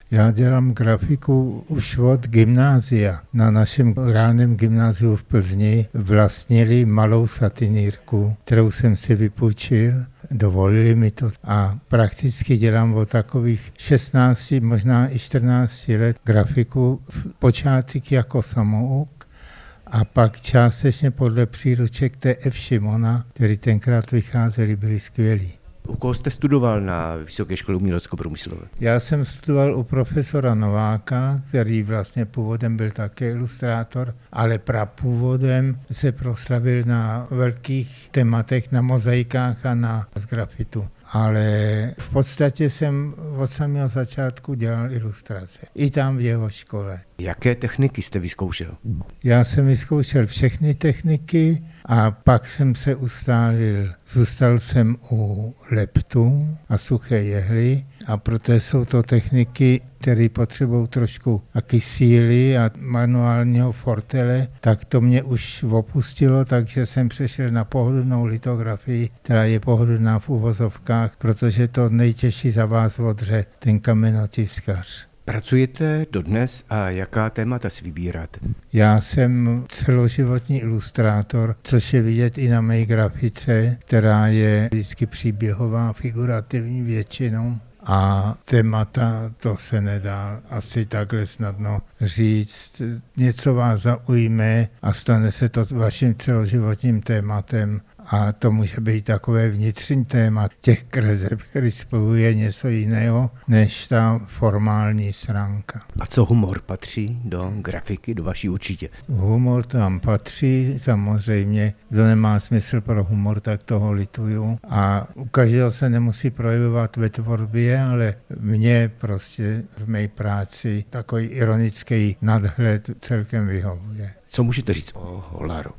Já dělám grafiku už od gymnázia. Na našem reálném gymnáziu v Plzni vlastnili malou satinírku, kterou jsem si vypůjčil. Dovolili mi to a prakticky dělám od takových 16, možná i 14 let grafiku v počátcích jako samouk a pak částečně podle příruček T.F. Šimona, který tenkrát vycházeli, byli skvělí. U koho jste studoval na Vysoké škole umělecko-průmyslové? Já jsem studoval u profesora Nováka, který vlastně původem byl také ilustrátor, ale prapůvodem se proslavil na velkých tématech, na mozaikách a na grafitu. Ale v podstatě jsem od samého začátku dělal ilustrace. I tam v jeho škole. Jaké techniky jste vyzkoušel? Já jsem vyzkoušel všechny techniky a pak jsem se ustálil. Zůstal jsem u leptu a suché jehly a protože jsou to techniky, které potřebují trošku taky síly a manuálního fortele, tak to mě už opustilo, takže jsem přešel na pohodlnou litografii, která je pohodlná v uvozovkách, protože to nejtěžší za vás odře ten kamenotiskař. Pracujete dodnes a jaká témata si vybíráte? Já jsem celoživotní ilustrátor, což je vidět i na mé grafice, která je vždycky příběhová, figurativní většinou. A témata, to se nedá asi takhle snadno říct. Něco vás zaujme a stane se to vaším celoživotním tématem a to může být takové vnitřní téma těch kreseb, který spojuje něco jiného než ta formální stránka. A co humor patří do grafiky, do vaší určitě? Humor tam patří, samozřejmě. Kdo nemá smysl pro humor, tak toho lituju. A u každého se nemusí projevovat ve tvorbě, ale mně prostě v mé práci takový ironický nadhled celkem vyhovuje. Co můžete říct o Hollaru?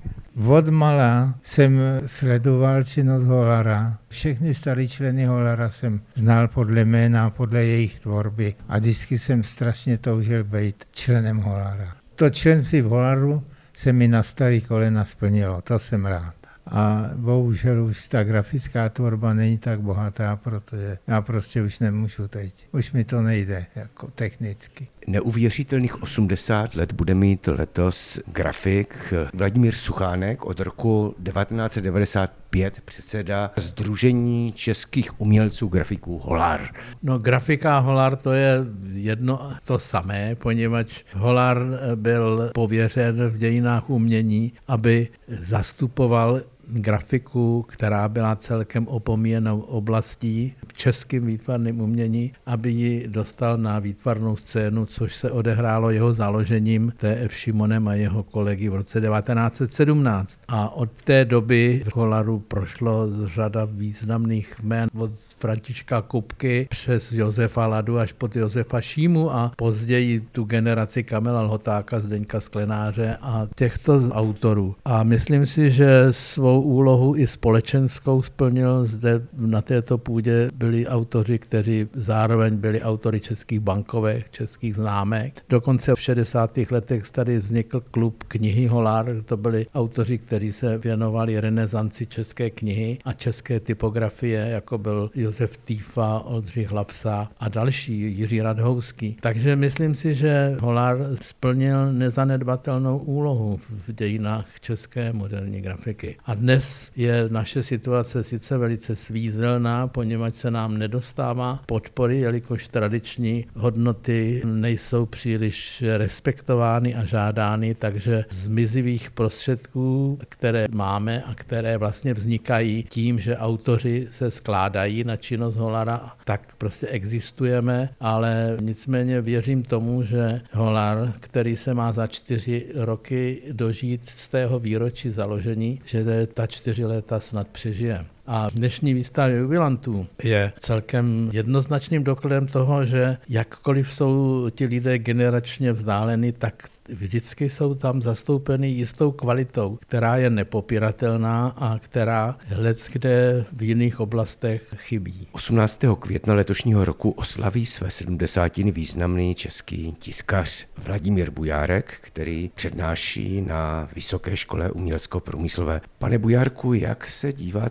Odmala jsem sledoval činnost Hollara. Všechny staré členy Hollara jsem znal podle jména, podle jejich tvorby a vždycky jsem strašně toužil být členem Hollara. To členství v Hollaru se mi na starý kolena splnilo, to jsem rád. A bohužel už ta grafická tvorba není tak bohatá, protože já prostě už nemůžu teď. Už mi to nejde jako technicky. Neuvěřitelných 80 let bude mít letos grafik Vladimír Suchánek, od roku 1995 předseda Sdružení českých umělců grafiků Hollar. No, grafika Hollar to je jedno to samé, poněvadž Hollar byl pověřen v dějinách umění, aby zastupoval grafiku, která byla celkem opomíjenou oblastí v českém výtvarném umění, aby ji dostal na výtvarnou scénu, což se odehrálo jeho založením T.F. Šimonem a jeho kolegy v roce 1917. A od té doby v Hollaru prošlo řada významných jmén od Františka Kupky přes Josefa Ladu až pod Josefa Šímu a později tu generaci Kamila Lhotáka, Zdeňka Sklenáře a těchto autorů. A myslím si, že svou úlohu i společenskou splnil. Zde na této půdě byli autoři, kteří zároveň byli autory českých bankovek, českých známek. Dokonce v 60. letech tady vznikl klub knihy Hollar. To byli autoři, kteří se věnovali renesanci české knihy a české typografie, jako byl Josef Týfa, Oldřich Hlafsa a další, Jiří Radhouský. Takže myslím si, že Hollar splnil nezanedbatelnou úlohu v dějinách české moderní grafiky. A dnes je naše situace sice velice svízelná, poněvadž se nám nedostává podpory, jelikož tradiční hodnoty nejsou příliš respektovány a žádány, takže z mizivých prostředků, které máme a které vlastně vznikají tím, že autoři se skládají na činnost Hollara, tak prostě existujeme, ale nicméně věřím tomu, že Hollar, který se má za 4 roky dožít z tého výročí založení, že ta 4 léta snad přežije. A dnešní výstava jubilantů je celkem jednoznačným dokladem toho, že jakkoliv jsou ti lidé generačně vzdáleni, tak vždycky jsou tam zastoupeny jistou kvalitou, která je nepopiratelná a která leckde v jiných oblastech chybí. 18. května letošního roku oslaví své 70. významný český tiskař Vladimír Bujárek, který přednáší na Vysoké škole umělecko-průmyslové. Pane Bujárku, jak se díváte na grafiku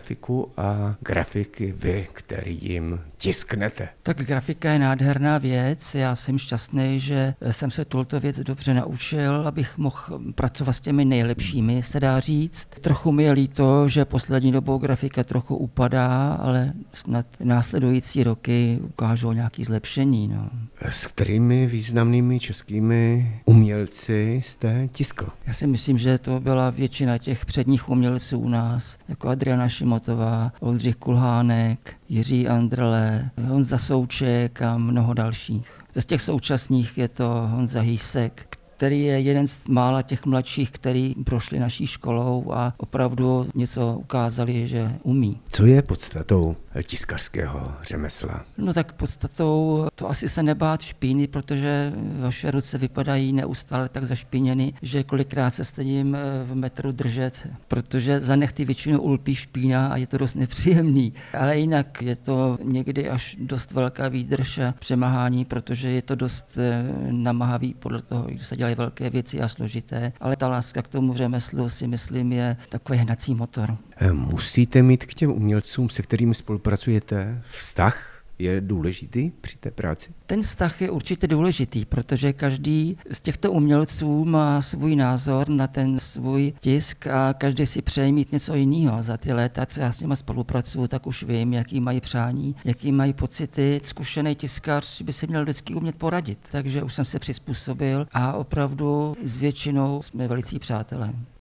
grafiku a grafiky vy, který jim tisknete? Tak grafika je nádherná věc. Já jsem šťastný, že jsem se tuto věc dobře naučil, abych mohl pracovat s těmi nejlepšími, se dá říct. Trochu mi je líto, že poslední dobou grafika trochu upadá, ale snad následující roky ukážou nějaké zlepšení. No. S kterými významnými českými umělci jste tiskl? Já si myslím, že to byla většina těch předních umělců u nás, jako Adriana Šimotová, Oldřich Kulhánek, Jiří Andrle, Honza Souček a mnoho dalších. Z těch současných je to Honza Hýsek, který je jeden z mála těch mladších, který prošli naší školou a opravdu něco ukázali, že umí. Co je podstatou tiskařského řemesla? No tak podstatou to asi se nebát špíny, protože vaše ruce vypadají neustále tak zašpíněny, že kolikrát se stejím v metru držet, protože za nechty většinou ulpí špína a je to dost nepříjemný. Ale jinak je to někdy až dost velká výdrž a přemáhání, protože je to dost namáhavý podle toho, když se dělají velké věci a složité, ale ta láska k tomu řemeslu si myslím je takový hnací motor. Musíte mít k těm umělcům, se kterými spolupracujete, vztah? Je důležitý při té práci? Ten vztah je určitě důležitý, protože každý z těchto umělců má svůj názor na ten svůj tisk a každý si přeje mít něco jiného. Za ty léta, co já s nimi spolupracuju, tak už vím, jaký mají přání, jaký mají pocity. Zkušený tiskař by si měl vždycky umět poradit, takže už jsem se přizpůsobil a opravdu s většinou jsme velicí přátelé.